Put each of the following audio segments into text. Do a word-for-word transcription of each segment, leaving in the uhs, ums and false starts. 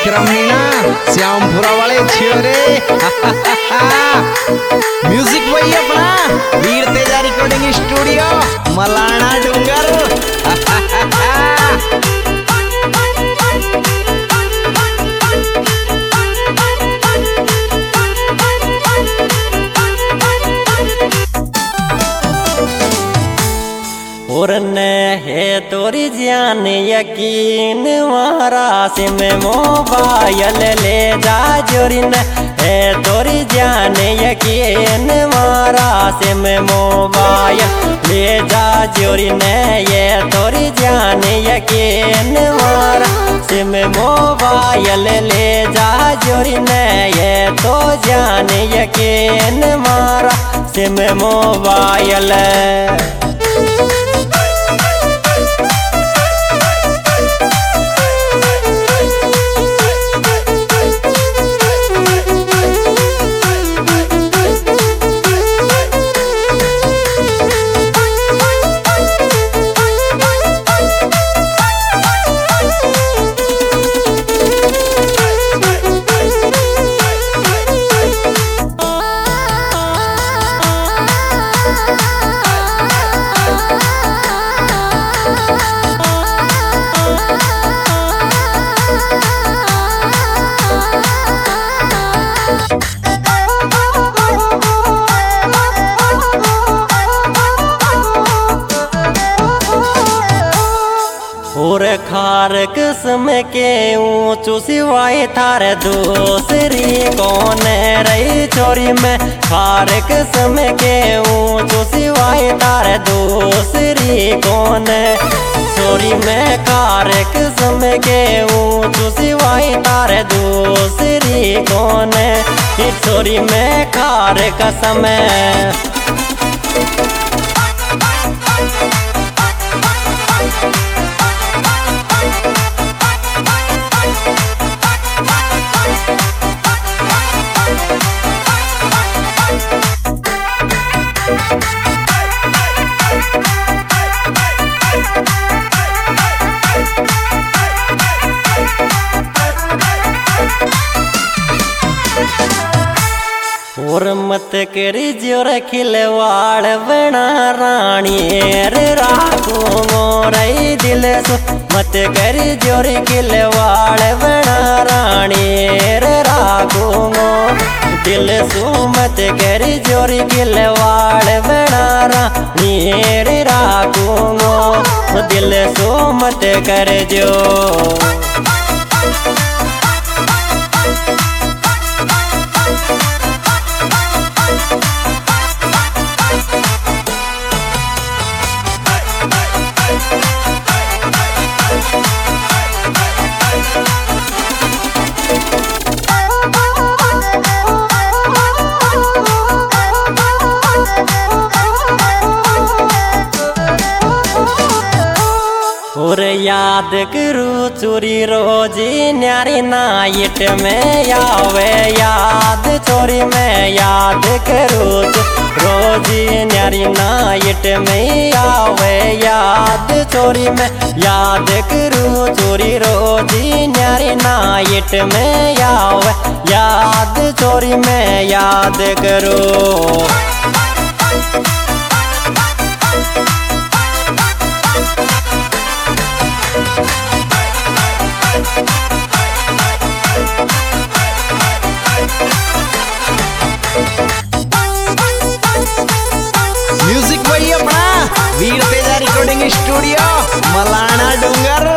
विक्रम मीणा श्यामपुरा वाले छियोरे म्यूजिक वही अपना वीर तेजा रिकॉर्डिंग स्टूडियो मलाना डूंगर और न है तोरी जान यकीन मारा सिम मोबाइल ले जा जोरिन है तोरी जान यकीन मारा सिम मोबाइल ले जा जोरिन ये तोरी जान यकीन मारा सिम मोबाइल ले जा जोरिन ये तो जान यकीन मारा सिम मोबाइल और खार किस्म के ऊँचू सिवाय थार दूसरी कौन रही चोरी में खार किस्म के ऊँचू सिवाय थार दूसरी कौन चोरी में खार किस्म के ऊँचू सिवाय थार दूसरी कौन चोरी में खार कसम और मत करी जोर खिलवाड़ बना रानी रे राखू मोरई दिल सो मत करी जोर खिलवाड़ बना रानी रे राखू दिल सो मत करी जोर खिलवाड़ बना रानी रे राखू दिल सो मत कर जो और याद करू चोरी रोजी न्यारी नाइट में आवे याद चोरी में याद करू रोजी न्यारी नाइट में आवे याद चोरी में याद करू चोरी रोजी न्यारी नाइट में आवे याद चोरी में याद करू म्यूजिक वही अपना वीर तेजा रिकॉर्डिंग स्टूडियो मलाना डूंगर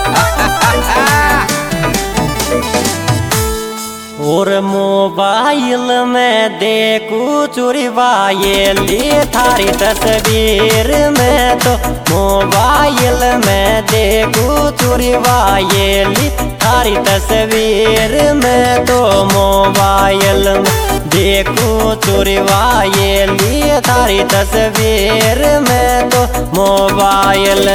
और मोबाइल में देखू चुरवाएली थारी तस्वीर में तो मोबाइल में देखू चुरवाएली थारी तस्वीर में तो मोबाइल में देखू चुरवाएली थारी तस्वीर में तो मोबाइल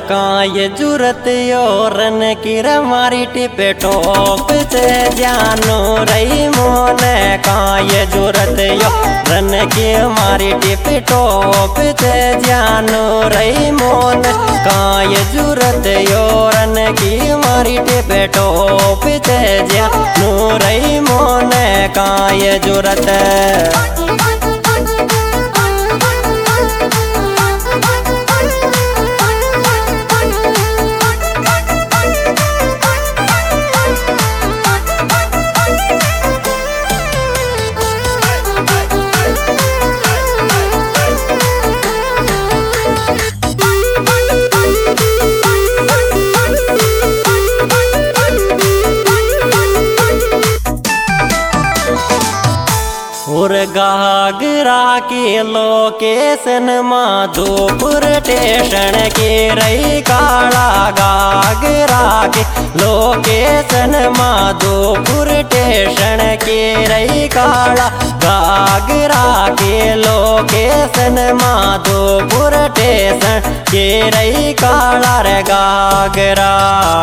काय जरूरत योरन की मारी टिपे टोप से जानो रही मोन काय जरूरत योरन की मारी टिपे टोप से जानो रही मोन काय जरूरत योरन की मारी टिपे टोप से जानो रही मोन काय जरूरत। और गागरा के लोकेशन माधोपुर स्टेशन के रही काला गागरा के लोकेशन माधोपुर स्टेशन के रही काला गागरा के लोकेशन माधोपुर स्टेशन के रही काला रे गागरा।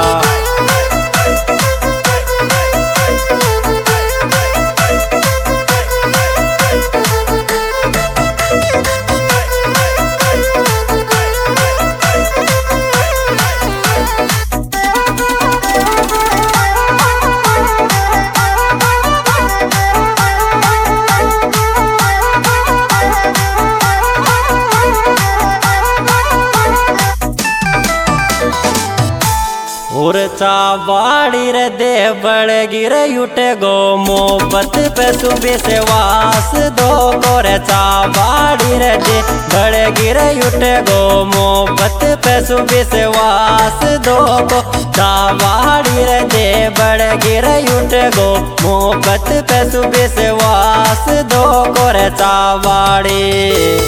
और चावाड़ी रे दे बड़ गिर उठ गो मोहब्बत पे सुबह से वास दो को रे चावाड़ी रे दे बड़ गिर उठ गो मोहब्बत पे सुबह से वास दो को चावाड़ी रे दे बड़ गिर उठ गो मोहब्बत पे सुबह से वास दो को रे चावाड़ी।